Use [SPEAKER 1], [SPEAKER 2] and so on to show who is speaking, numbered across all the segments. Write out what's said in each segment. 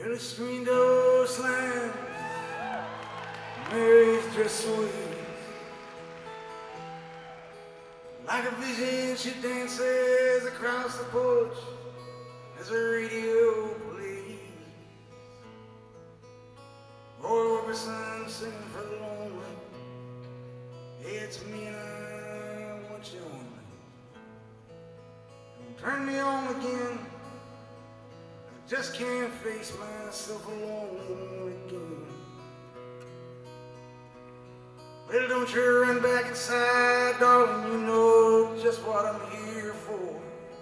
[SPEAKER 1] And the screen door slams, Mary's dress sways. Like a vision, she dances across the porch as the radio plays. Roy Orbison singing for the lonely. Hey, it's me and I want you on me. Don't turn me on again. I just can't face myself alone again. Well, don't you run back inside, darling, you know just what I'm here for.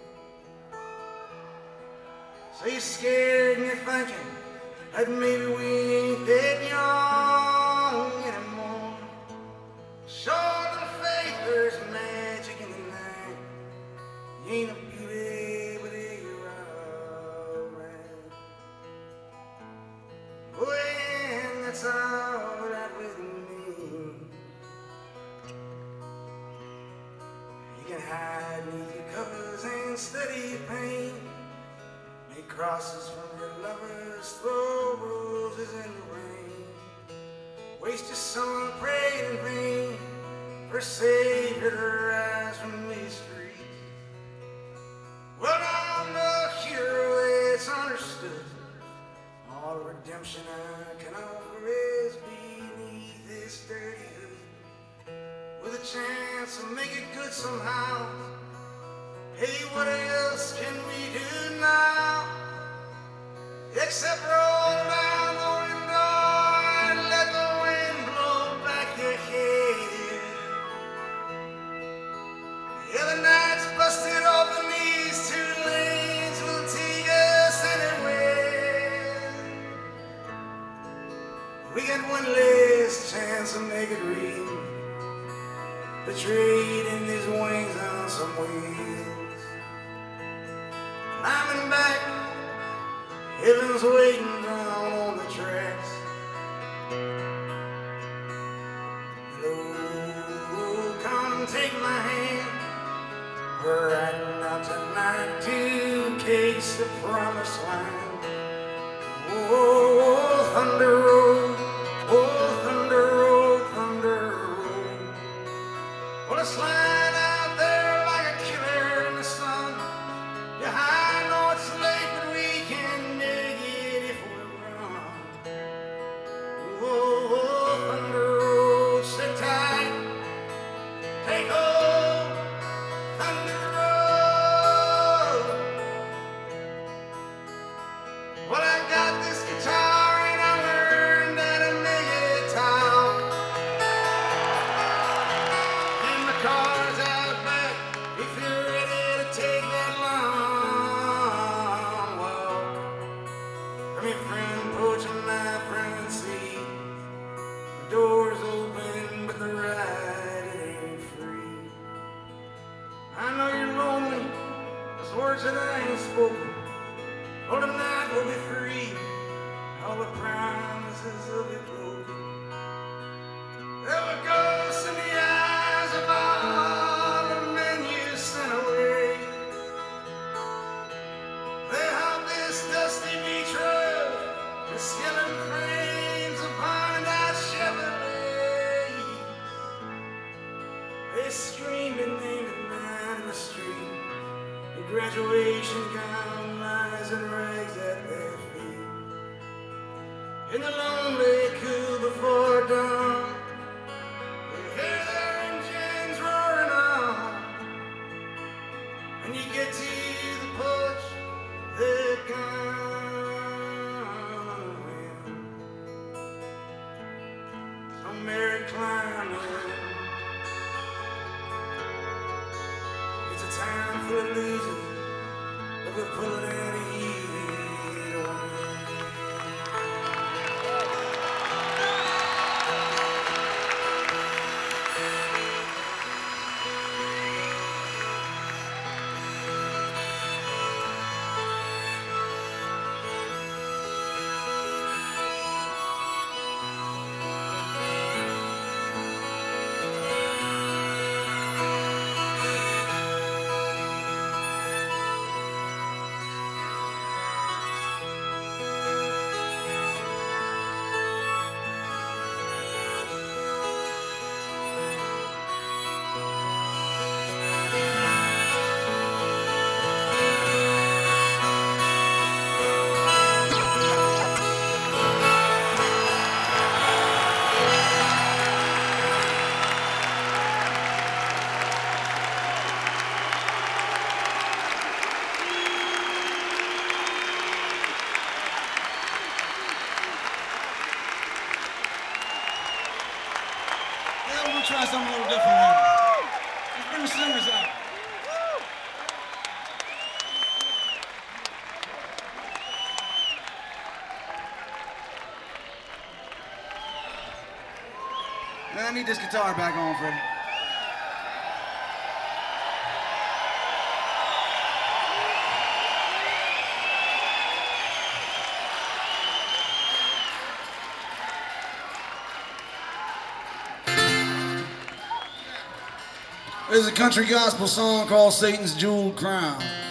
[SPEAKER 1] So you're scared and you're thinking that maybe we ain't that young anymore. Sure, little faith, there's magic in the night. You ain't a beauty, but you're alright. When that's alright with me. You can hide beneath your covers and study pain. Make crosses from your lovers, throw roses in the rain. Waste your summer praying in vain for a savior to rise from these streets. Well, I'm the hero, it's understood. All the redemption I can offer is beneath this dirty hood, with a chance to make it good somehow. Hey, what else can we do now? Except roll down the window and let the wind blow back your head. Yeah, the night's busted open, these two lanes will take us anywhere. We got one last chance to make it real, to trade in these wings on some wheels. Climbing back, heaven's waiting down on the tracks. Hello, come take my hand. We're riding out tonight to case the promised land. Oh, Thunder Road, oh, Thunder Road, Thunder Road. Well, it's lying out there like a killer in the sun. Yeah, I know it's late, but we can make it if we run. Oh, Thunder Road, sit tight, take hold, Thunder Road. Well, I got this guitar and I learned how to make it town. And the car's out back if you're ready to take that long walk from your friend porch and my friend seat. The door's open, but the ride ain't free. I know you're lonely, those words that I ain't spoken. Oh, tonight we'll be free, all the promises will be broken. There were ghosts in the eyes of all the men you sent away. They haunt this dusty beach road, the skeleton frames upon that Chevrolet. They screamed and named at night in the street. The graduation gown lies in rags at their feet. In the lonely cool before dawn, you hear their engines roaring on. When you get to the porch, they're gone. So Mary climbed in. It's a town full of losers, but we're pulling any heat away. I need this guitar back on, Freddie. There's a country gospel song called Satan's Jeweled Crown.